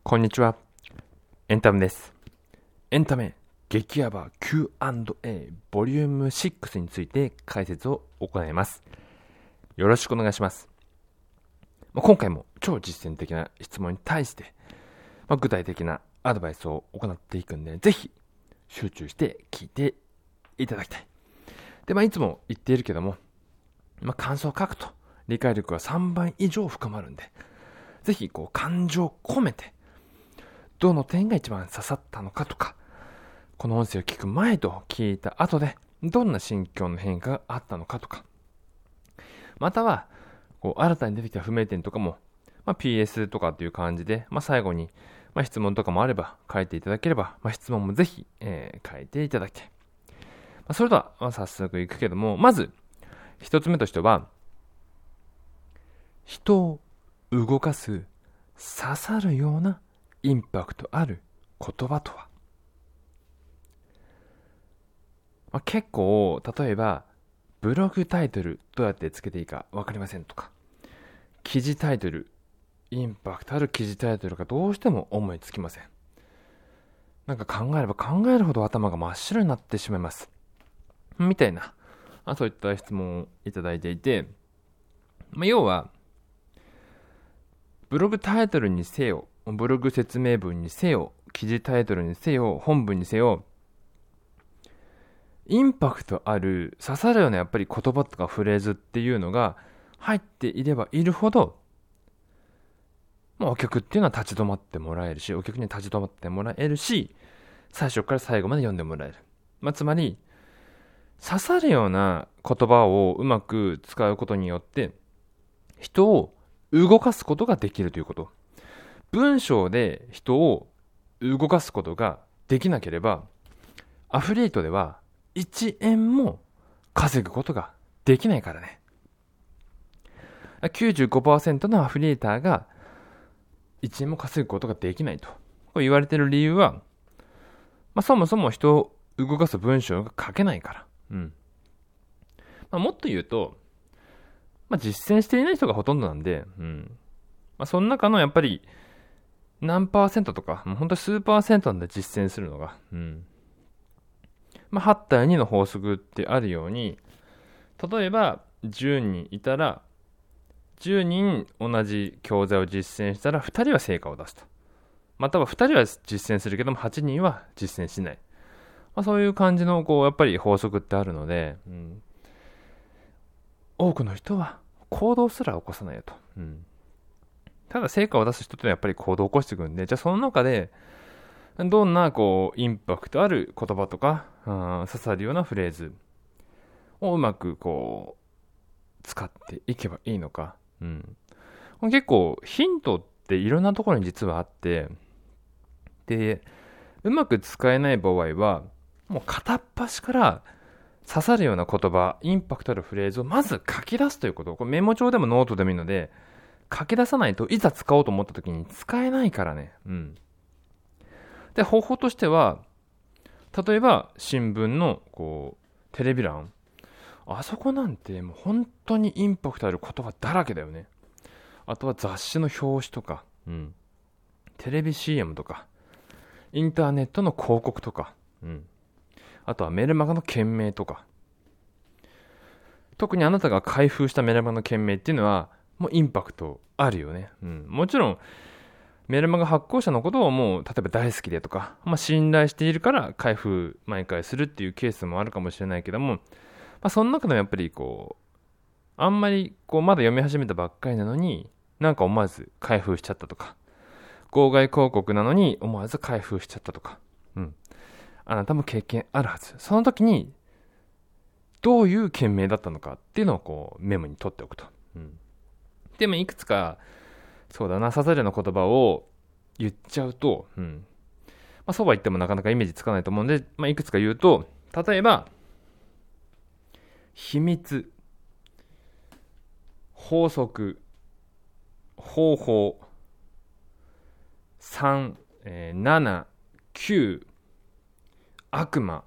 こんにちは。エンタメです。エンタメ激ヤバ Q&A ボリューム6について解説を行います。よろしくお願いします。今回も超実践的な質問に対して、具体的なアドバイスを行っていくんで、ぜひ集中して聞いていただきたい。で、いつも言っているけども、感想を書くと理解力が3倍以上深まるんで、ぜひ感情を込めて、どの点が一番刺さったのかとか、この音声を聞く前と聞いた後でどんな心境の変化があったのかとか、または新たに出てきた不明点とかも、PS とかっていう感じで、最後に、質問とかもあれば書いていただければ、質問もぜひ、書いていただきたい。それでは、早速いくけども、まず一つ目としては、人を動かす刺さるようなインパクトある言葉とは。結構、例えば、ブログタイトルどうやってつけていいか分かりませんとか、記事タイトル、インパクトある記事タイトルがどうしても思いつきません。考えれば考えるほど頭が真っ白になってしまいます。みたいな、そういった質問をいただいていて、要は、ブログタイトルにせよ、ブログ説明文にせよ、記事タイトルにせよ、本文にせよ、インパクトある刺さるようなやっぱり言葉とかフレーズっていうのが入っていればいるほど、お客っていうのは立ち止まってもらえるし、お客に立ち止まってもらえるし、最初から最後まで読んでもらえる。つまり、刺さるような言葉をうまく使うことによって、人を動かすことができるということ。文章で人を動かすことができなければ、アフリエイトでは1円も稼ぐことができないからね。95% のアフリエイターが1円も稼ぐことができないと言われている理由は、そもそも人を動かす文章が書けないから。もっと言うと、実践していない人がほとんどなんで、その中のやっぱり何%とか、本当に数%なんで実践するのが。8対2の法則ってあるように、例えば10人いたら、10人同じ教材を実践したら2人は成果を出すと。または2人は実践するけども8人は実践しない。そういう感じのやっぱり法則ってあるので、多くの人は行動すら起こさないよと。ただ成果を出す人ってやっぱり行動を起こしていくんで、じゃあその中でどんなインパクトある言葉とか、刺さるようなフレーズをうまく使っていけばいいのか。結構ヒントっていろんなところに実はあって、で、うまく使えない場合は、もう片っ端から刺さるような言葉、インパクトあるフレーズをまず書き出すということ。これメモ帳でもノートでもいいので、書き出さないといざ使おうと思った時に使えないからね。で、方法としては、例えば新聞のテレビ欄、あそこなんてもう本当にインパクトある言葉だらけだよね。あとは雑誌の表紙とか、テレビ CM とか、インターネットの広告とか、あとはメルマガの件名とか。特にあなたが開封したメルマガの件名っていうのは、もうインパクトあるよね。もちろん、メルマガ発行者のことをもう、例えば大好きでとか、信頼しているから開封毎回するっていうケースもあるかもしれないけども、その中でもやっぱりあんまりまだ読み始めたばっかりなのに、思わず開封しちゃったとか、号外広告なのに思わず開封しちゃったとか、あなたも経験あるはず。その時に、どういう件名だったのかっていうのをメモに取っておくと。でもいくつか、そうだな、刺さるような言葉を言っちゃうと、そうは言ってもなかなかイメージつかないと思うんで、いくつか言うと、例えば、秘密、法則、方法、3、7、9、悪魔、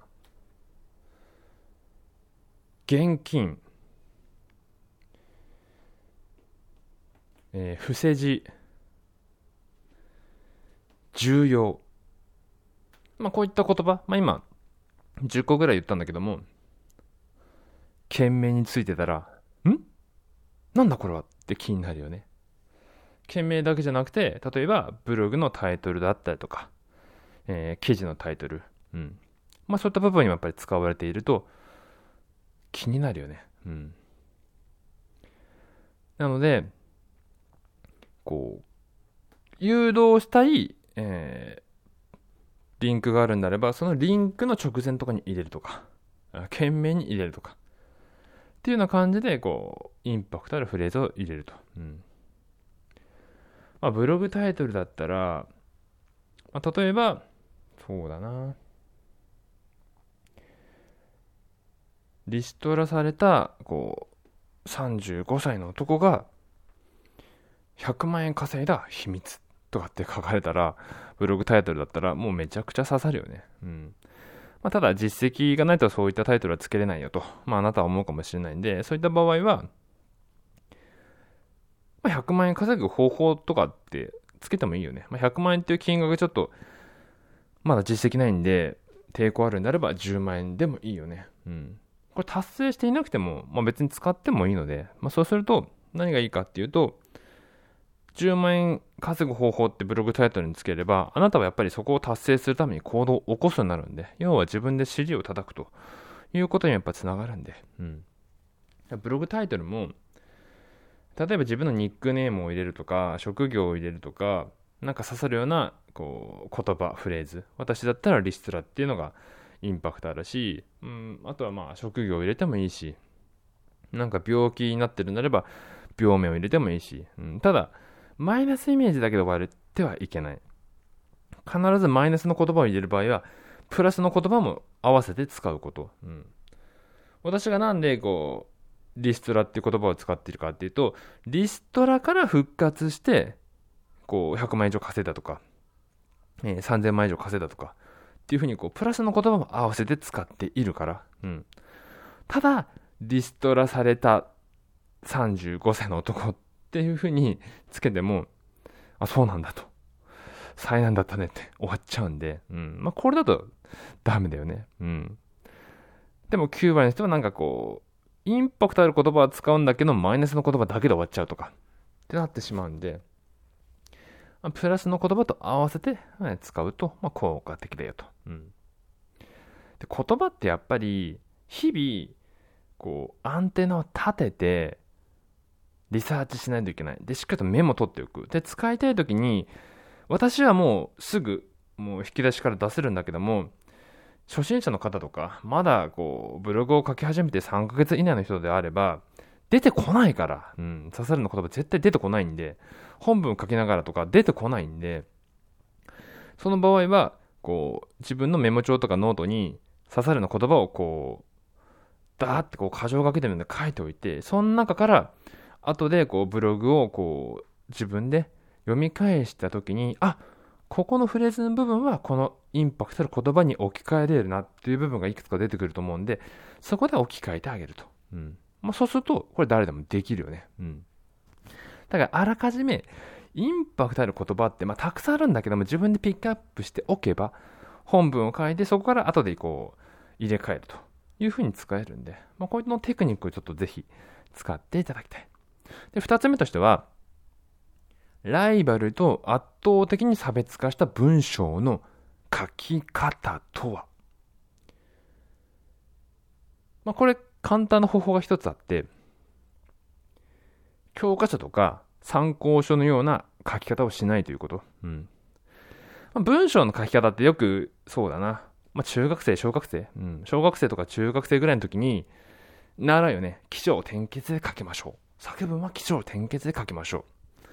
現金、伏せ字、 重要。こういった言葉、今、10個ぐらい言ったんだけども、件名についてたら、なんだこれはって気になるよね。件名だけじゃなくて、例えば、ブログのタイトルだったりとか、記事のタイトル、そういった部分にもやっぱり使われていると、気になるよね。なので、誘導したい、リンクがあるんであれば、そのリンクの直前とかに入れるとか、件名に入れるとか、っていうような感じで、インパクトあるフレーズを入れると。ブログタイトルだったら、例えば、そうだな。リストラされた、35歳の男が、100万円稼いだ秘密とかって書かれたら、ブログタイトルだったら、もうめちゃくちゃ刺さるよね。ただ、実績がないとそういったタイトルはつけれないよと、あなたは思うかもしれないんで、そういった場合は、100万円稼ぐ方法とかってつけてもいいよね。100万円っていう金額ちょっと、まだ実績ないんで、抵抗あるんであれば10万円でもいいよね。これ達成していなくても、別に使ってもいいので、そうすると何がいいかっていうと、10万円稼ぐ方法ってブログタイトルにつければ、あなたはやっぱりそこを達成するために行動を起こすようになるんで、要は自分で尻を叩くということにやっぱつながるんで、ブログタイトルも、例えば自分のニックネームを入れるとか、職業を入れるとか、なんか刺さるような言葉、フレーズ。私だったらリストラっていうのがインパクトあるし、あとは職業を入れてもいいし、なんか病気になってるんであれば病名を入れてもいいし、ただマイナスイメージだけで終わってはいけない。必ずマイナスの言葉を入れる場合はプラスの言葉も合わせて使うこと。私がなんでリストラっていう言葉を使っているかっていうと、リストラから復活して100万円以上稼いだとか、3000万円以上稼いだとかっていうふうにプラスの言葉も合わせて使っているから。ただリストラされた35歳の男っていうふうにつけても、そうなんだと、災難だったねって終わっちゃうんで、これだとダメだよね。でも9割の人はなんかインパクトある言葉は使うんだけどマイナスの言葉だけで終わっちゃうとかってなってしまうんで、プラスの言葉と合わせて使うと効果的だよと。で、言葉ってやっぱり日々アンテナを立ててリサーチしないといけない。で、しっかりとメモ取っておく。で、使いたいときに、私はもうすぐもう引き出しから出せるんだけども、初心者の方とか、まだブログを書き始めて3ヶ月以内の人であれば、出てこないから、刺さるの言葉絶対出てこないんで、本文書きながらとか出てこないんで、その場合は、自分のメモ帳とかノートに刺さるの言葉をダーって箇条書きでも書いておいて、その中から、後でブログを自分で読み返したときに、ここのフレーズの部分はこのインパクトある言葉に置き換えれるなっていう部分がいくつか出てくると思うんで、そこで置き換えてあげると。そうすると、これ誰でもできるよね。だからあらかじめ、インパクトある言葉って、たくさんあるんだけども、自分でピックアップしておけば、本文を書いて、そこから後で入れ替えるというふうに使えるんで、こういうのテクニックをちょっとぜひ使っていただきたい。で、二つ目としては、ライバルと圧倒的に差別化した文章の書き方とは。これ簡単な方法が一つあって、教科書とか参考書のような書き方をしないということ。文章の書き方ってよくそうだな。中学生、小学生、小学生とか中学生ぐらいの時に習うよね。起承転結で書きましょう。作文は起承転結で書きましょう。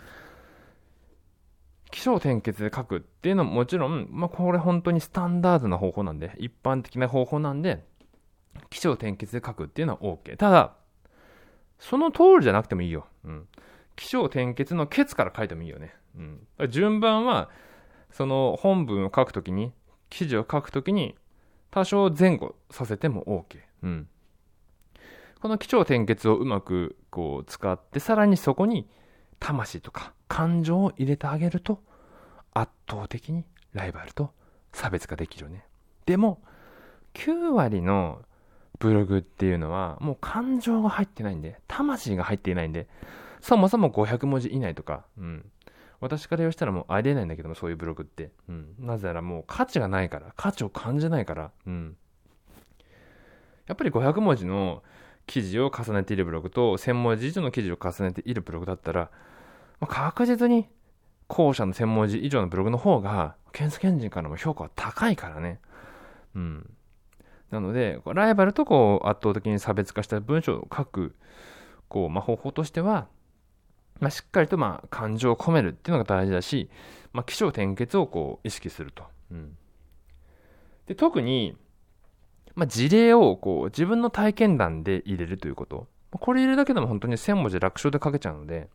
起承転結で書くっていうのももちろん、これ本当にスタンダードな方法なんで、一般的な方法なんで、起承転結で書くっていうのは OK。ただ、その通りじゃなくてもいいよ。起承転結の結から書いてもいいよね。順番は、その本文を書くときに、記事を書くときに、多少前後させても OK。この起承転結をうまく使って、さらにそこに魂とか感情を入れてあげると、圧倒的にライバルと差別化できるよね。でも9割のブログっていうのはもう感情が入ってないんで、魂が入っていないんで、そもそも500文字以内とか、私から言わしたらもうありえないんだけども、そういうブログって、なぜならもう価値がないから、価値を感じないから、やっぱり500文字の記事を重ねているブログと1000文字以上の記事を重ねているブログだったら、確実に後者の1000文字以上のブログの方が検索エンジンからも評価は高いからね。なのでライバルと圧倒的に差別化した文章を書く方法としては、しっかりと感情を込めるっていうのが大事だし、起承転結を意識すると。で特に事例を自分の体験談で入れるということ。これ入れるだけでも本当に1000文字楽勝で書けちゃうので、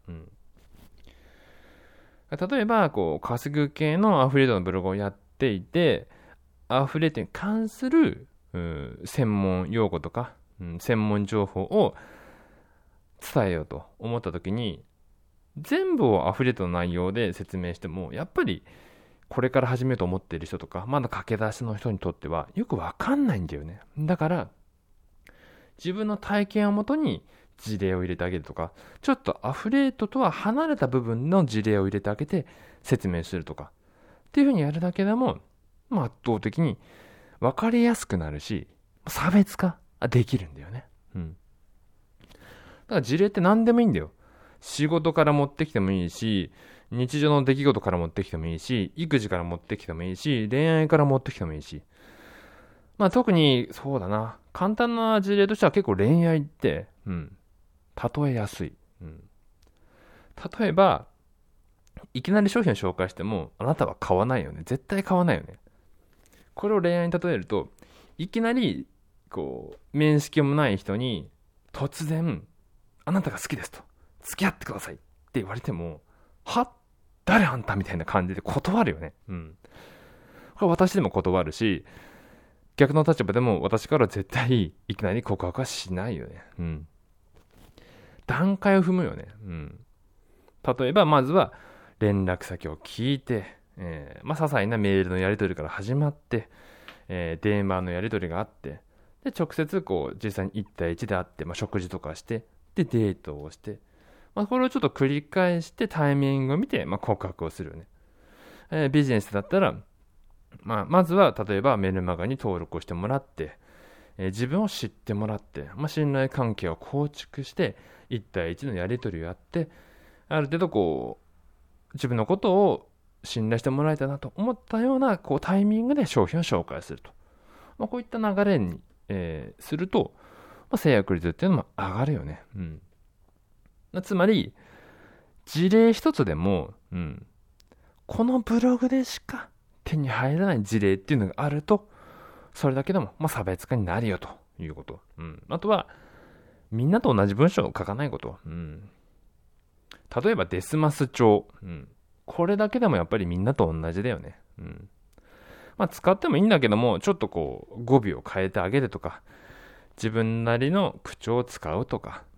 例えば稼ぐ系のアフィリエイトのブログをやっていて、アフィリエイトに関する専門用語とか、専門情報を伝えようと思った時に、全部をアフィリエイトの内容で説明しても、やっぱりこれから始めようと思っている人とか、まだ駆け出しの人にとってはよくわかんないんだよね。だから自分の体験をもとに事例を入れてあげるとか、ちょっとアフィリエイトとは離れた部分の事例を入れてあげて説明するとかっていうふうにやるだけでも、圧倒的に分かりやすくなるし、差別化できるんだよね。だから事例って何でもいいんだよ。仕事から持ってきてもいいし、日常の出来事から持ってきてもいいし、育児から持ってきてもいいし、恋愛から持ってきてもいいし、特にそうだな、簡単な事例としては結構恋愛って例えやすい。例えばいきなり商品を紹介しても、あなたは買わないよね。絶対買わないよね。これを恋愛に例えると、いきなり面識もない人に突然あなたが好きですと、付き合ってくださいって言われても、は？誰あんたみたいな感じで断るよね。これ私でも断るし、逆の立場でも私から絶対いきなり告白はしないよね。段階を踏むよね。例えばまずは連絡先を聞いて、些細なメールのやり取りから始まって、電話のやり取りがあって、で直接実際に1対1で会って、食事とかして、でデートをして、これをちょっと繰り返してタイミングを見て、告白をするよね。ビジネスだったら、まずは例えばメルマガに登録をしてもらって、自分を知ってもらって、信頼関係を構築して1対1のやり取りをやって、ある程度自分のことを信頼してもらえたなと思ったようなタイミングで商品を紹介すると、こういった流れに、すると、制約率っていうのも上がるよね。つまり事例一つでも、このブログでしか手に入らない事例っていうのがあると、それだけでも差別化になるよということ。あとはみんなと同じ文章を書かないこと。例えばデスマス帳、これだけでもやっぱりみんなと同じだよね。使ってもいいんだけども、ちょっと語尾を変えてあげるとか、自分なりの口調を使うとか、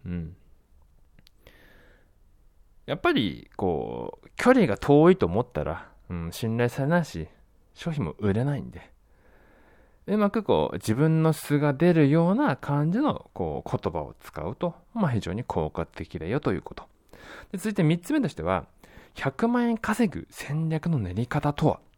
やっぱり距離が遠いと思ったら、信頼されないし、商品も売れないんで、うまく自分の素が出るような感じの言葉を使うと、非常に効果的だよということ。で続いて3つ目としては、100万円稼ぐ戦略の練り方とは。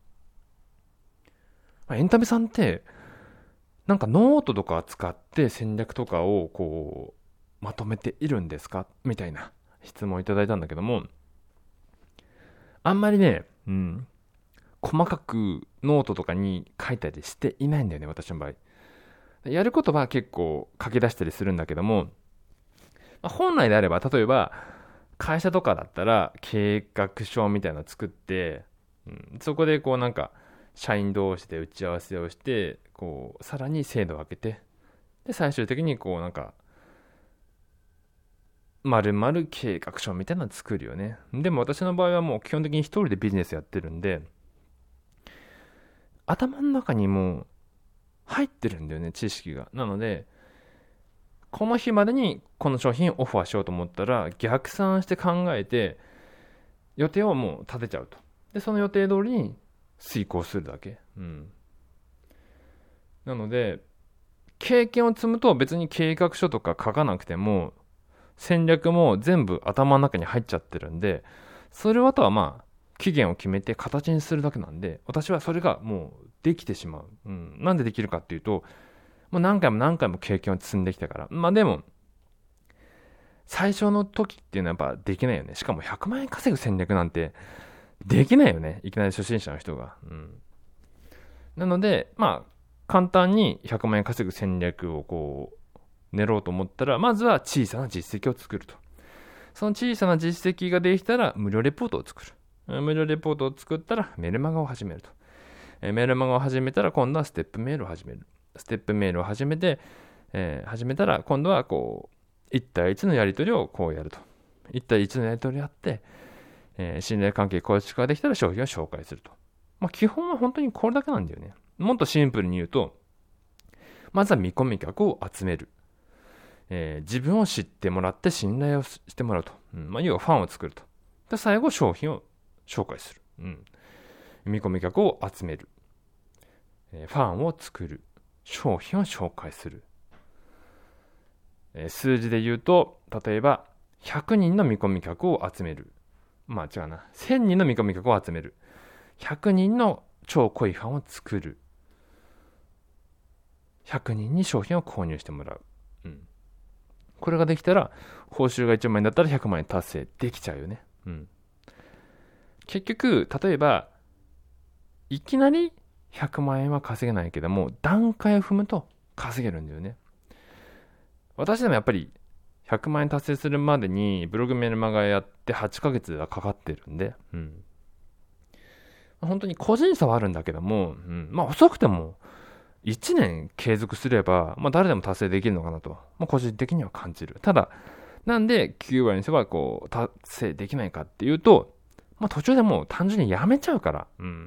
エンタメさんってノートとか使って戦略とかをまとめているんですかみたいな質問をいただいたんだけども、あんまりね、細かくノートとかに書いたりしていないんだよね、私の場合。やることは結構書き出したりするんだけども、本来であれば、例えば会社とかだったら計画書みたいなのを作って、そこで社員同士で打ち合わせをして、さらに精度を上げて、で最終的に丸々計画書みたいなのを作るよね。でも私の場合はもう基本的に一人でビジネスやってるんで、頭の中にもう入ってるんだよね、知識が。なのでこの日までにこの商品をオファーしようと思ったら、逆算して考えて予定をもう立てちゃうと。でその予定通りに遂行するだけ。なので、経験を積むと別に計画書とか書かなくても、戦略も全部頭の中に入っちゃってるんで、それをあとは期限を決めて形にするだけなんで、私はそれがもうできてしまう。なんでできるかっていうと、もう何回も何回も経験を積んできたから。でも、最初の時っていうのはやっぱできないよね。しかも100万円稼ぐ戦略なんてできないよね。いきなり初心者の人が。なので、簡単に100万円稼ぐ戦略を練ろうと思ったら、まずは小さな実績を作ると。その小さな実績ができたら無料レポートを作る。無料レポートを作ったらメルマガを始めると。メルマガを始めたら今度はステップメールを始める。ステップメールを始めたら今度は1対1のやり取りをやると。1対1のやり取りをやって、信頼関係構築ができたら商品を紹介すると。基本は本当にこれだけなんだよね。もっとシンプルに言うと、まずは見込み客を集める。自分を知ってもらって信頼をしてもらうと。要はファンを作ると。で、最後商品を紹介する。見込み客を集める。ファンを作る。商品を紹介する。数字で言うと、例えば、100人の見込み客を集める。違うな。1000人の見込み客を集める。100人の超濃いファンを作る。100人に商品を購入してもらう。これができたら、報酬が1万円だったら100万円達成できちゃうよね。結局、例えば、いきなり100万円は稼げないけども、段階を踏むと稼げるんだよね。私でもやっぱり100万円達成するまでにブログメルマガやって8ヶ月はかかってるんで、本当に個人差はあるんだけども、遅くても1年継続すれば、誰でも達成できるのかなと、個人的には感じる。ただ、なんで9割にすれば達成できないかっていうと、途中でもう単純にやめちゃうから、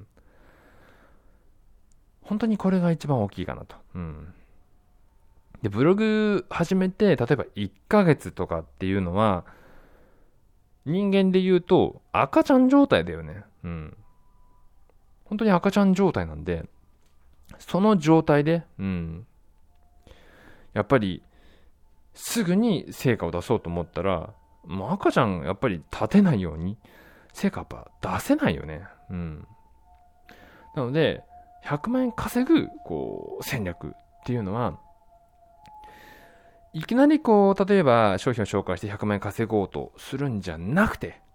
本当にこれが一番大きいかなと。で、ブログ始めて、例えば1ヶ月とかっていうのは、人間で言うと赤ちゃん状態だよね。本当に赤ちゃん状態なんで、その状態で、やっぱり、すぐに成果を出そうと思ったら、もう赤ちゃんやっぱり立てないように、成果やっぱ出せないよね。なので、100万円稼ぐ、戦略っていうのは、いきなり例えば商品を紹介して100万円稼ごうとするんじゃなくて、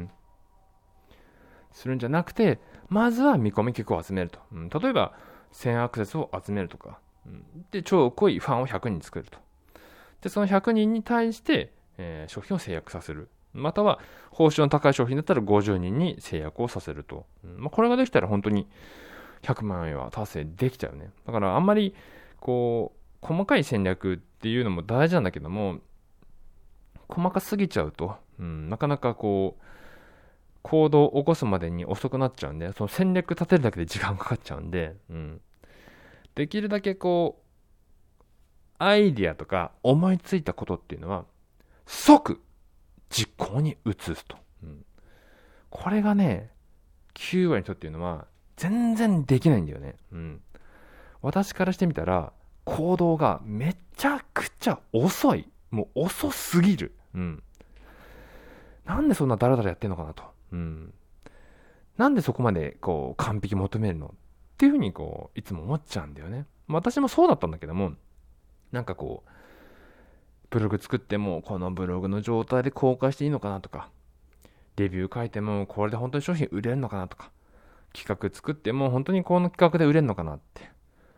まずは見込み客を集めると。例えば、1000アクセスを集めるとか、で、超濃いファンを100人作ると。で、その100人に対して、商品を制約させる。または、報酬の高い商品だったら50人に制約をさせると。これができたら本当に100万円は達成できちゃうね。だからあんまり、細かい戦略っていうのも大事なんだけども、細かすぎちゃうと、なかなか行動を起こすまでに遅くなっちゃうんで、その戦略立てるだけで時間かかっちゃうんで、できるだけアイディアとか思いついたことっていうのは、即実行に移すと。これがね、9割の人っていうのは、全然できないんだよね。私からしてみたら、行動がめちゃくちゃ遅い。もう遅すぎる。なんでそんなダラダラやってんのかなと。なんでそこまで完璧求めるのっていうふうにいつも思っちゃうんだよね。私もそうだったんだけども、ブログ作ってもこのブログの状態で公開していいのかなとか、レビュー書いてもこれで本当に商品売れるのかなとか、企画作っても本当にこの企画で売れるのかなって。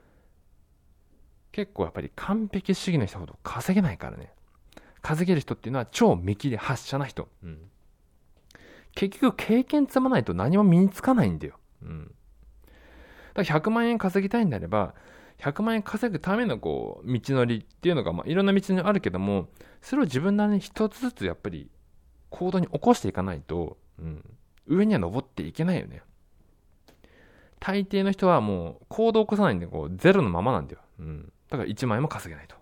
結構やっぱり完璧主義の人ほど稼げないからね。稼げる人っていうのは超見切り発車な人。結局経験積まないと何も身につかないんだよ。だから100万円稼ぎたいんであれば、100万円稼ぐための道のりっていうのが、いろんな道のりあるけども、それを自分なりに一つずつやっぱり行動に起こしていかないと、上には登っていけないよね。大抵の人はもう行動を起こさないんで、ゼロのままなんだよ。だから1万円も稼げないと。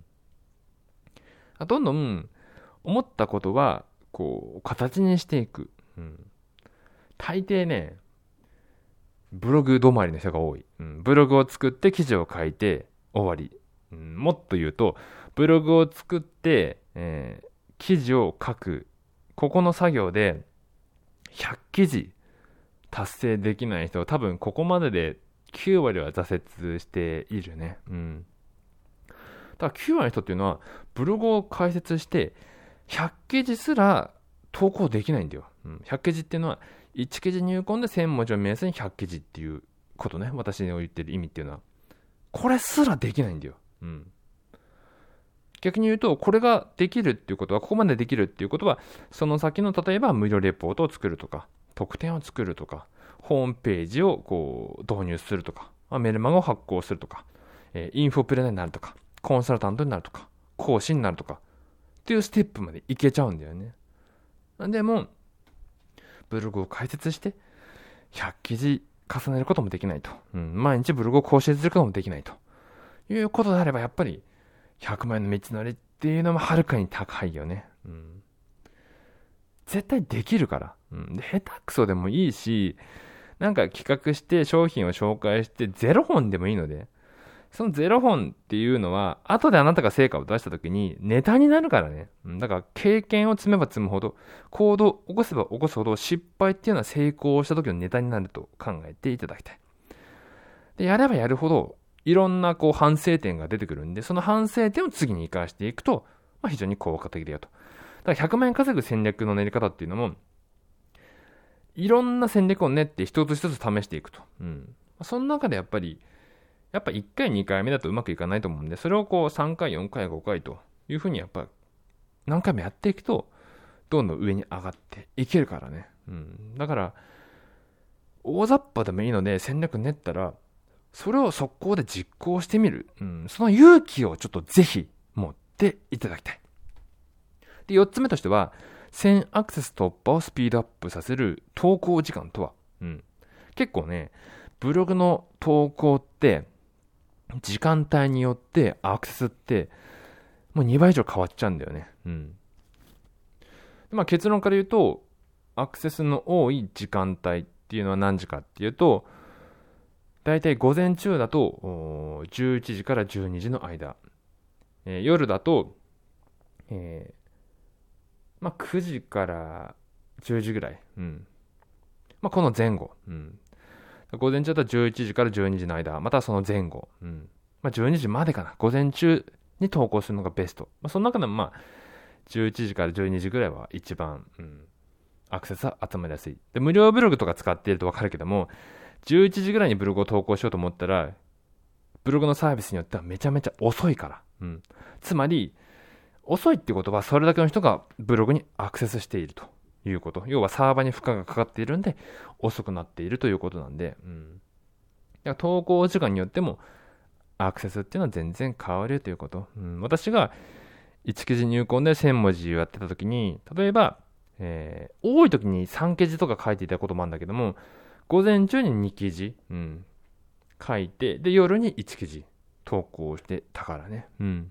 どんどん思ったことは、形にしていく。大抵ね、 ブログ止まりの人が多い。ブログを作って記事を書いて終わり。もっと言うと、ブログを作って、記事を書く。ここの作業で100記事達成できない人は多分ここまでで9割は挫折しているね。だから9割の人っていうのはブログを開設して100記事すら投稿できないんだよ。100記事っていうのは1記事入魂で1000文字を目安に100記事っていうことね。私の言ってる意味っていうのは。これすらできないんだよ。逆に言うと、これができるっていうことは、ここまでできるっていうことは、その先の例えば無料レポートを作るとか、特典を作るとか、ホームページをこう導入するとか、メルマガを発行するとか、インフォプレーナーになるとか、コンサルタントになるとか、講師になるとか、っていうステップまでいけちゃうんだよね。でも、ブログを開設して、100記事重ねることもできないと。毎日ブログを更新することもできないと。いうことであれば、やっぱり、100万円の道のりっていうのもはるかに高いよね。絶対できるから。で、下手くそでもいいし、なんか企画して商品を紹介して0本でもいいので、その0本っていうのは、後であなたが成果を出した時にネタになるからね。だから経験を積めば積むほど、行動を起こせば起こすほど失敗っていうのは成功した時のネタになると考えていただきたい。で、やればやるほど、いろんなこう反省点が出てくるんで、その反省点を次に活かしていくと、非常に効果的だよと。だから100万円稼ぐ戦略の練り方っていうのも、いろんな戦略を練って一つ一つ試していくと。その中でやっぱ1回2回目だとうまくいかないと思うんで、それをこう3回4回5回というふうにやっぱ何回もやっていくと、どんどん上に上がっていけるからね。だから、大雑把でもいいので戦略練ったら、それを速攻で実行してみる。その勇気をちょっとぜひ持っていただきたい。で、4つ目としては、1000アクセス突破をスピードアップさせる投稿時間とは。結構ね、ブログの投稿って、時間帯によってアクセスってもう2倍以上変わっちゃうんだよね。結論から言うと、アクセスの多い時間帯っていうのは何時かっていうと、だいたい午前中だと11時から12時の間、夜だと、9時から10時ぐらい、この前後、午前中だと11時から12時の間、またはその前後、12時までかな、午前中に投稿するのがベスト。その中でも11時から12時ぐらいは一番、アクセスは集まりやすい。で、無料ブログとか使っているとわかるけども、11時ぐらいにブログを投稿しようと思ったら、ブログのサービスによってはめちゃめちゃ遅いから。つまり、遅いってことはそれだけの人がブログにアクセスしているということ。要はサーバーに負荷がかかっているんで、遅くなっているということなんで、だから投稿時間によっても、アクセスっていうのは全然変わるということ。私が1記事入魂で1000文字をやってた時に、例えば、多い時に3記事とか書いていたこともあるんだけども、午前中に2記事、書いて、で、夜に1記事投稿してたからね。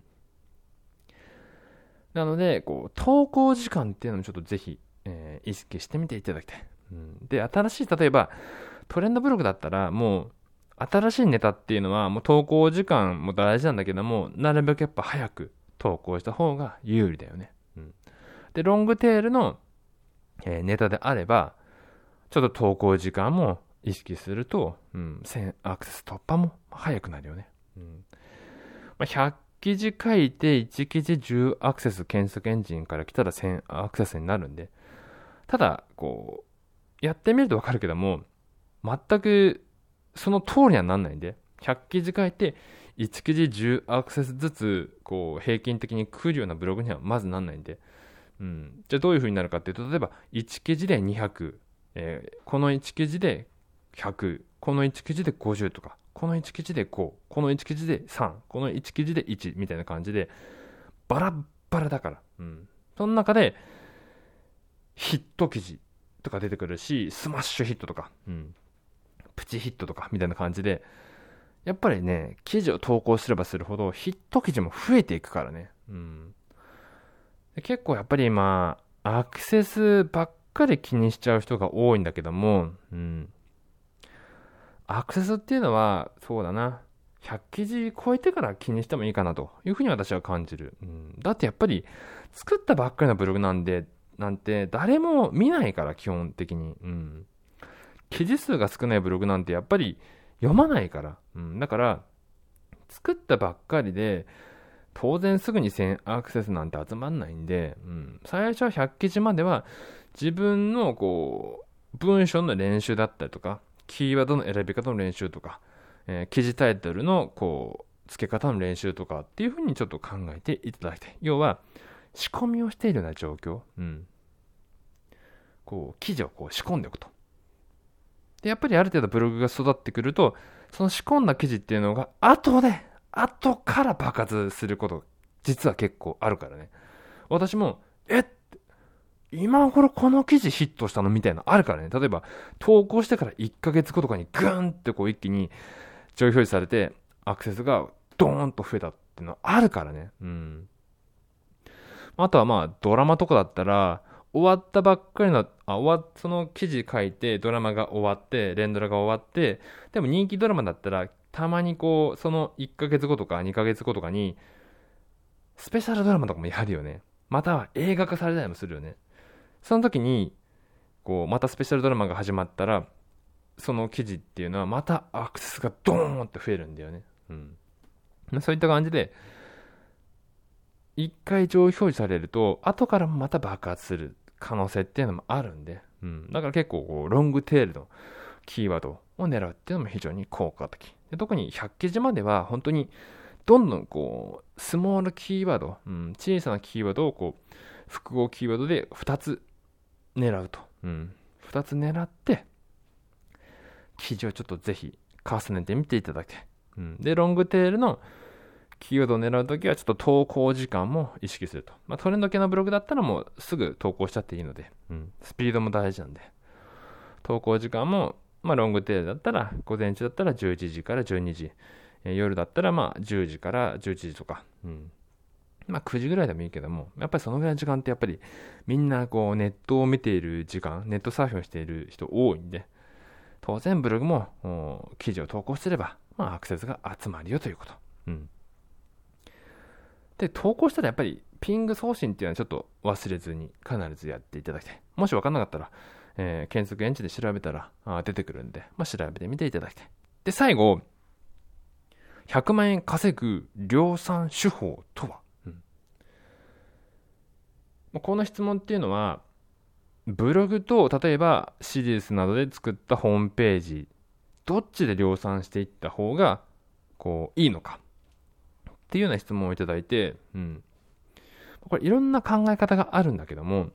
なので、こう、投稿時間っていうのもちょっとぜひ、意識してみていただきたい。で、新しい、例えば、トレンドブログだったら、もう、新しいネタっていうのは、もう投稿時間も大事なんだけども、なるべくやっぱ早く投稿した方が有利だよね。で、ロングテールの、ネタであれば、ちょっと投稿時間も意識すると、1000アクセス突破も早くなるよね。100記事書いて1記事10アクセス検索エンジンから来たら1000アクセスになるんで、ただ、こう、やってみるとわかるけども、全くその通りにはなんないんで、100記事書いて1記事10アクセスずつ、こう、平均的に来るようなブログにはまずなんないんで、じゃあどういう風になるかっていうと、例えば1記事で200、この1記事で100、この1記事で50とか、この1記事で5、この1記事で3、この1記事で1みたいな感じで、バラッバラだから。その中で、ヒット記事とか出てくるし、スマッシュヒットとか、プチヒットとかみたいな感じで、やっぱりね、記事を投稿すればするほど、ヒット記事も増えていくからね。結構やっぱり今、アクセスばっかり気にしちゃう人が多いんだけども、 アクセスっていうのは、そうだな。100記事超えてから気にしてもいいかなというふうに私は感じる。だってやっぱり、作ったばっかりのブログなんて誰も見ないから、基本的に。記事数が少ないブログなんてやっぱり読まないから。だから、作ったばっかりで、当然すぐに1000アクセスなんて集まんないんで、最初は100記事までは自分の文章の練習だったりとか、キーワードの選び方の練習とか、記事タイトルの付け方の練習とかっていう風にちょっと考えていただきたい。要は、仕込みをしているような状況。記事を仕込んでおくと。で、やっぱりある程度ブログが育ってくると、その仕込んだ記事っていうのが後から爆発すること、実は結構あるからね。私も、今頃この記事ヒットしたのみたいなのあるからね。例えば、投稿してから1ヶ月後とかにグーンって一気に上位表示されて、アクセスがドーンと増えたっていうのはあるからね。あとはドラマとかだったら、終わったばっかりの、その記事書いて、ドラマが終わって、連ドラが終わって、でも人気ドラマだったら、たまにその1ヶ月後とか2ヶ月後とかに、スペシャルドラマとかもやるよね。または映画化されたりもするよね。その時に、またスペシャルドラマが始まったら、その記事っていうのはまたアクセスがドーンって増えるんだよね。そういった感じで、一回上位表示されると、後からもまた爆発する可能性っていうのもあるんで、だから結構ロングテールのキーワードを狙うっていうのも非常に効果的。で、特に100記事までは本当にどんどんスモールキーワード、小さなキーワードを複合キーワードで2つ狙うと。2つ狙って、記事をちょっとぜひ重ねてみていただきたい。で、ロングテールのキーワードを狙うときはちょっと投稿時間も意識すると。トレンド系のブログだったらもうすぐ投稿しちゃっていいので、スピードも大事なんで。投稿時間も、ロングテールだったら、午前中だったら11時から12時。夜だったら10時から11時とか。9時ぐらいでもいいけども、やっぱりそのぐらいの時間ってやっぱりみんなネットを見ている時間、ネットサーフィンをしている人多いんで、当然ブログも記事を投稿すれば、アクセスが集まるよということ。で、投稿したらやっぱりピング送信っていうのはちょっと忘れずに必ずやっていただきたい。もし分かんなかったら、検索エンジンで調べたら出てくるんで、調べてみていただきたい。で、最後、100万円稼ぐ量産手法とは、この質問っていうのは、ブログと例えばシリーズなどで作ったホームページ、どっちで量産していった方がいいのかっていうような質問をいただいて、これいろんな考え方があるんだけども、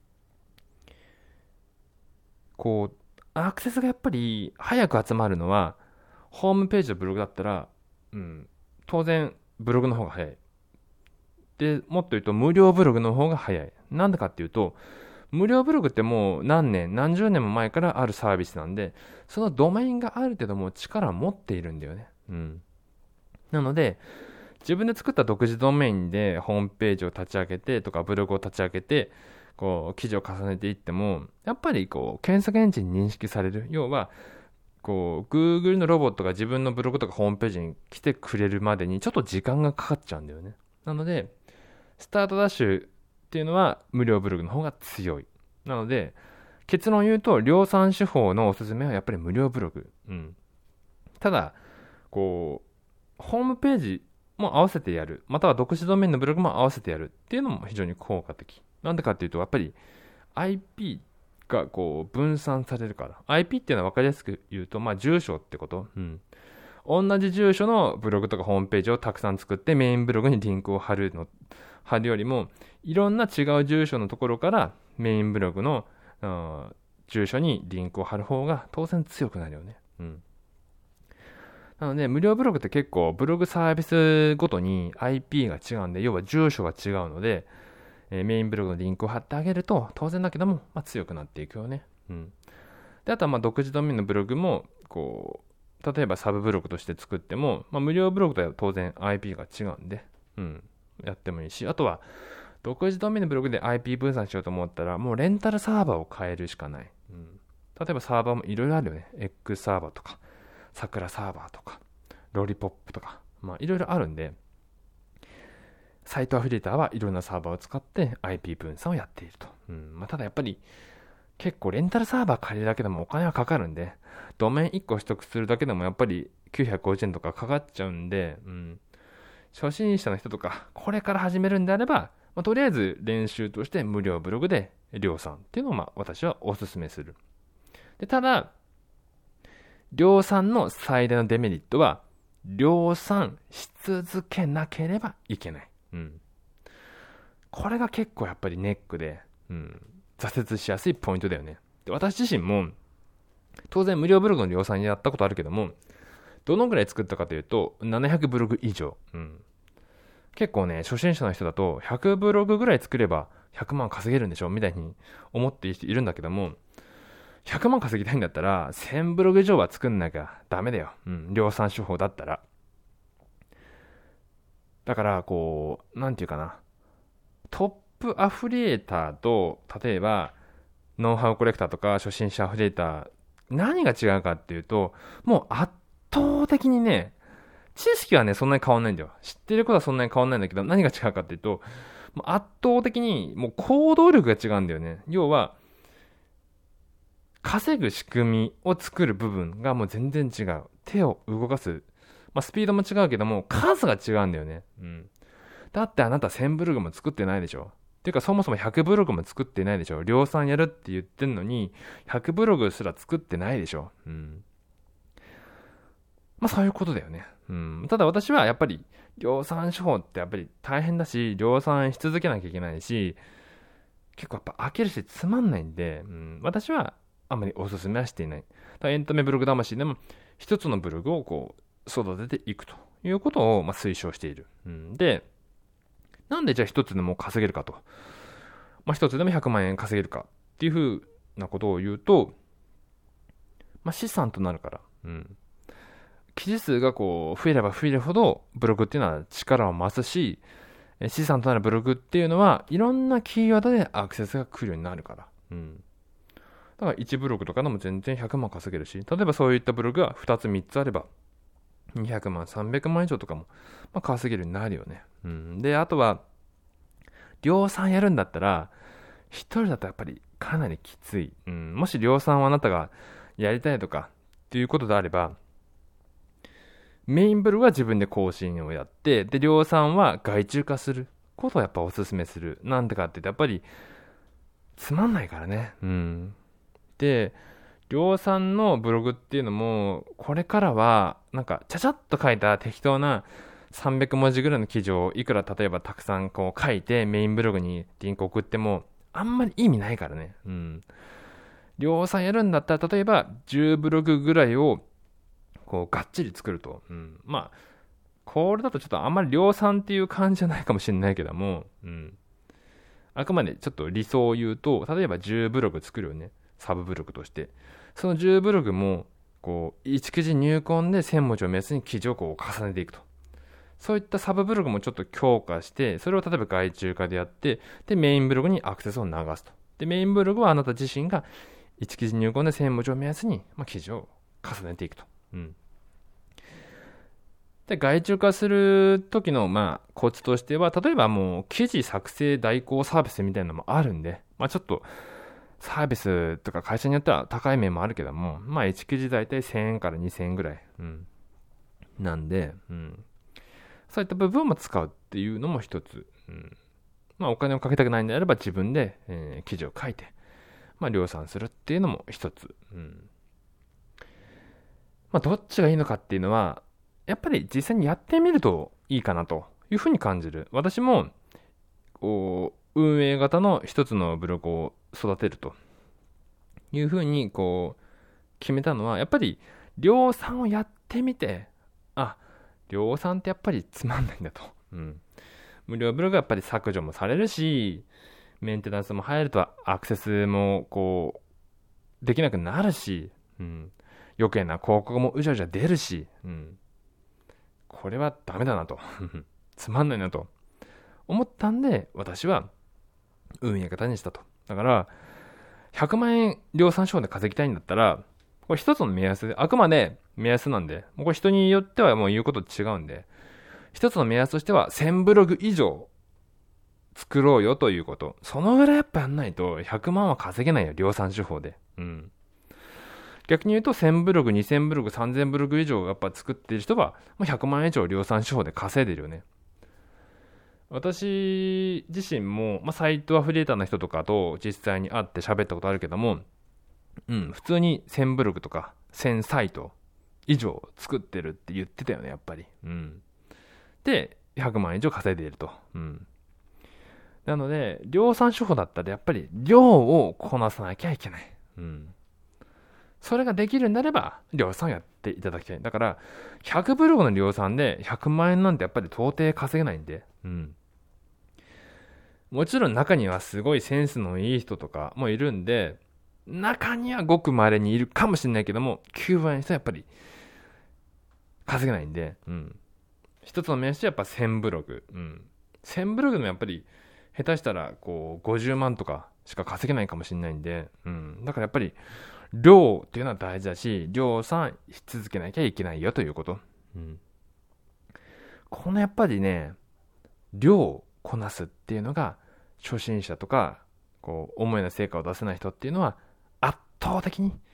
アクセスがやっぱり早く集まるのは、ホームページとブログだったら、当然ブログの方が早い。で、もっと言うと無料ブログの方が早い。なんでかっていうと、無料ブログってもう何十年も前からあるサービスなんで、そのドメインがある程度もう力を持っているんだよね。なので、自分で作った独自ドメインでホームページを立ち上げてとかブログを立ち上げて、記事を重ねていっても、やっぱり検索エンジンに認識される。要は、Google のロボットが自分のブログとかホームページに来てくれるまでにちょっと時間がかかっちゃうんだよね。なので、スタートダッシュっていうのは無料ブログの方が強い。なので、結論を言うと、量産手法のおすすめはやっぱり無料ブログ。ただ、ホームページも合わせてやる。または独自ドメインのブログも合わせてやるっていうのも非常に効果的。なんでかっていうと、やっぱり IP が分散されるから。IP っていうのは分かりやすく言うと、住所ってこと。同じ住所のブログとかホームページをたくさん作ってメインブログにリンクを貼るよりも、いろんな違う住所のところからメインブログの住所にリンクを貼る方が当然強くなるよね。なので、無料ブログって結構ブログサービスごとに IP が違うんで、要は住所が違うので、メインブログのリンクを貼ってあげると、当然だけども、強くなっていくよね。で、あとは独自ドメインのブログも、例えばサブブログとして作っても、無料ブログとは当然 IP が違うんで、やってもいいし、あとは、独自ドメインのブログで IP 分散しようと思ったら、もうレンタルサーバーを変えるしかない。例えばサーバーもいろいろあるよね。X サーバーとか、 桜サーバーとか、ロリポップとか、いろいろあるんで、サイトアフィリエーターはいろんなサーバーを使って IP 分散をやっていると。ただやっぱり結構レンタルサーバー借りるだけでもお金はかかるんで、ドメイン1個取得するだけでもやっぱり950円とかかかっちゃうんで、初心者の人とか、これから始めるんであれば、とりあえず練習として無料ブログで量産っていうのを私はお勧めする。で、ただ、量産の最大のデメリットは、量産し続けなければいけない。これが結構やっぱりネックで、挫折しやすいポイントだよね。で、私自身も、当然無料ブログの量産やったことあるけども、どのぐらい作ったかというと、700ブログ以上。結構ね、初心者の人だと、100ブログぐらい作れば100万稼げるんでしょみたいに思っている人いるんだけども、100万稼ぎたいんだったら、1000ブログ以上は作んなきゃダメだよ。量産手法だったら。だから、なんていうかな。トップアフリエーターと、例えば、ノウハウコレクターとか初心者アフリエーター、何が違うかっていうと、もう圧倒的にね、知識はね、そんなに変わんないんだよ。知ってることはそんなに変わんないんだけど、何が違うかっていうと、もう圧倒的にもう行動力が違うんだよね。要は、稼ぐ仕組みを作る部分がもう全然違う。手を動かす。スピードも違うけども、数が違うんだよね。だってあなた1000ブログも作ってないでしょ。っていうかそもそも100ブログも作ってないでしょ。量産やるって言ってんのに、100ブログすら作ってないでしょ。そういうことだよね。ただ私はやっぱり量産手法ってやっぱり大変だし、量産し続けなきゃいけないし、結構やっぱ飽きるしつまんないんで、私はあんまりおすすめはしていない。エンタメブログ魂でも一つのブログを育てていくということを推奨している。で、なんでじゃあ一つでも稼げるかと。一つでも100万円稼げるかっていうふうなことを言うと、資産となるから。記事数が増えれば増えるほどブログっていうのは力を増すし、資産となるブログっていうのはいろんなキーワードでアクセスが来るようになるから。だから1ブログとかでも全然100万稼げるし、例えばそういったブログが2つ3つあれば、200万、300万以上とかも、稼げるようになるよね。で、あとは、量産やるんだったら、一人だとやっぱりかなりきつい。もし量産をあなたがやりたいとかっていうことであれば、メインブログは自分で更新をやって、で、量産は外注化することをやっぱおすすめする。なんでかって言うと、やっぱり、つまんないからね。で、量産のブログっていうのも、これからは、ちゃちゃっと書いた適当な300文字ぐらいの記事をいくら例えばたくさん書いてメインブログにリンク送っても、あんまり意味ないからね。量産やるんだったら、例えば10ブログぐらいを、がっちり作ると。これだとちょっとあんまり量産っていう感じじゃないかもしれないけども、あくまでちょっと理想を言うと、例えば10ブログ作るよね。サブブログとして。その10ブログも、1記事入魂で1000文字を目安に記事を重ねていくと。そういったサブブログもちょっと強化して、それを例えば外注化でやって、で、メインブログにアクセスを流すと。で、メインブログはあなた自身が1記事入魂で1000文字を目安に、記事を重ねていくと。で、外注化する時の、コツとしては、例えばもう記事作成代行サービスみたいなのもあるんで、ちょっと、サービスとか会社によっては高い面もあるけども、1記事だいたい1000円から2000円ぐらい。なんで、そういった部分も使うっていうのも一つ。お金をかけたくないんであれば自分で、記事を書いて、量産するっていうのも一つ。どっちがいいのかっていうのは、やっぱり実際にやってみるといいかなというふうに感じる。私も、運営型の一つのブログを育てるというふうに決めたのは、やっぱり量産をやってみて、量産ってやっぱりつまんないんだと。無料ブログはやっぱり削除もされるし、メンテナンスも入るとアクセスもできなくなるし、余計な広告もうじゃうじゃ出るし、これはダメだなと。つまんないなと思ったんで、私は運営型にしたと。だから、100万円量産手法で稼ぎたいんだったら、 これ一つの目安で、あくまで目安なんで、もうこれ人によってはもう言うこと違うんで、一つの目安としては1000ブログ以上作ろうよということ。そのぐらいやっぱやんないと100万は稼げないよ、量産手法で。逆に言うと1000ブログ、2000ブログ、3000ブログ以上やっぱ作っている人は、もう100万以上量産手法で稼いでるよね。私自身も、サイトアフリエーターの人とかと実際に会って喋ったことあるけども、普通に1000ブログとか1000サイト以上作ってるって言ってたよね、やっぱり。で、100万以上稼いでいると。なので、量産手法だったらやっぱり量をこなさなきゃいけない。それができるんであれば、量産やっていただきたい。だから、100ブログの量産で100万円なんてやっぱり到底稼げないんで。もちろん中にはすごいセンスのいい人とかもいるんで、中にはごく稀にいるかもしれないけども、9割の人はやっぱり稼げないんで、一つの目安はやっぱ1000ブログ。1000ブログでもやっぱり下手したらこう50万とかしか稼げないかもしれないんで、だからやっぱり量っていうのは大事だし、量産し続けなきゃいけないよということ。このやっぱりね、量をこなすっていうのが初心者とかこう思うような成果を出せない人っていうのは圧倒的に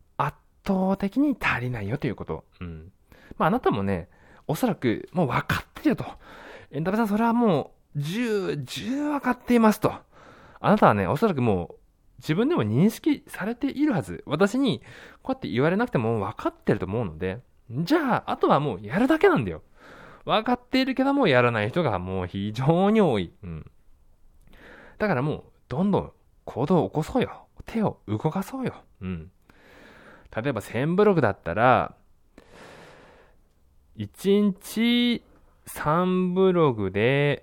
足りないよということ。あなたもね、おそらくもう分かってるよと。エンタメさん、それはもう10分かっていますと。あなたはね、おそらくもう自分でも認識されているはず。私にこうやって言われなくても分かってると思うので、じゃあ、あとはもうやるだけなんだよ。分かっているけどもやらない人がもう非常に多い。だからもう、どんどん行動を起こそうよ。手を動かそうよ。例えば1000ブログだったら、1日3ブログで、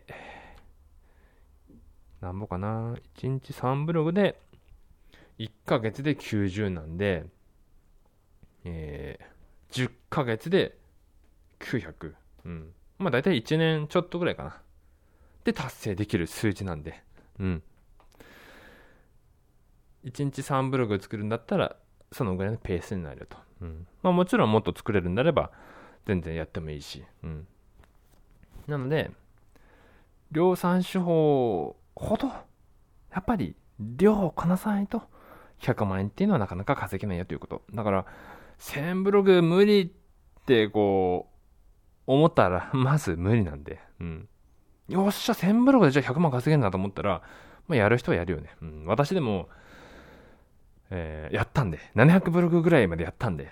なんぼかな、1日3ブログで、1ヶ月で90なんで、10ヶ月で900。だいたい1年ちょっとぐらいかな。で達成できる数字なんで。1日3ブログ作るんだったら、そのぐらいのペースになると。もちろんもっと作れるんであれば、全然やってもいいし。なので、量産手法ほど、やっぱり量をこなさないと、100万円っていうのはなかなか稼げないよということ。だから、1000ブログ無理ってこう、思ったら、まず無理なんで。よっしゃ、1000ブログでじゃあ100万稼げるんだと思ったら、やる人はやるよね。私でも、やったんで。700ブログぐらいまでやったんで。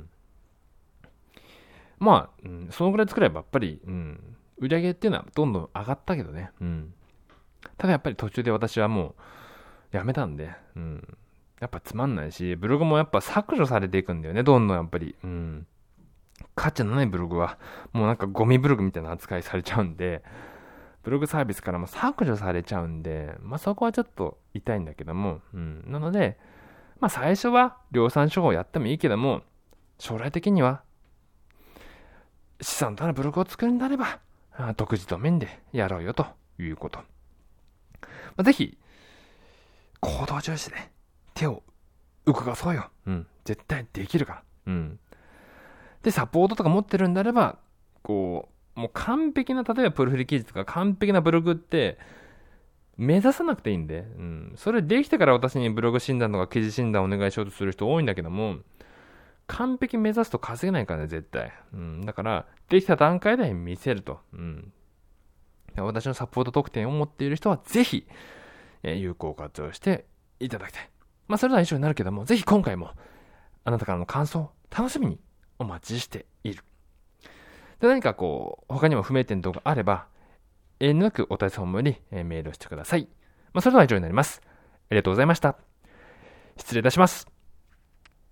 そのぐらい作ればやっぱり、売り上げっていうのはどんどん上がったけどね。ただやっぱり途中で私はもう、やめたんで。やっぱつまんないし、ブログもやっぱ削除されていくんだよね。どんどんやっぱり。価値のないブログは、もうなんかゴミブログみたいな扱いされちゃうんで、ブログサービスからも削除されちゃうんで、そこはちょっと痛いんだけども、なので、最初は量産手法をやってもいいけども、将来的には、資産となるブログを作るんであれば、独自ドメインでやろうよということ。ぜひ、行動重視で手を動かそうよ。絶対できるから。で、サポートとか持ってるんであれば、もう完璧な、例えばプロフィール記事とか完璧なブログって、目指さなくていいんで、それできてから私にブログ診断とか記事診断をお願いしようとする人多いんだけども、完璧目指すと稼げないからね、絶対。だから、できた段階で見せると。私のサポート特典を持っている人は、ぜひ、有効活用していただきたい。それでは以上になるけども、ぜひ今回も、あなたからの感想、楽しみにお待ちしている。で、何か他にも不明点等があれば、遠慮なくお問い合わせフォームにメールをしてください。それでは以上になります。ありがとうございました。失礼いたします。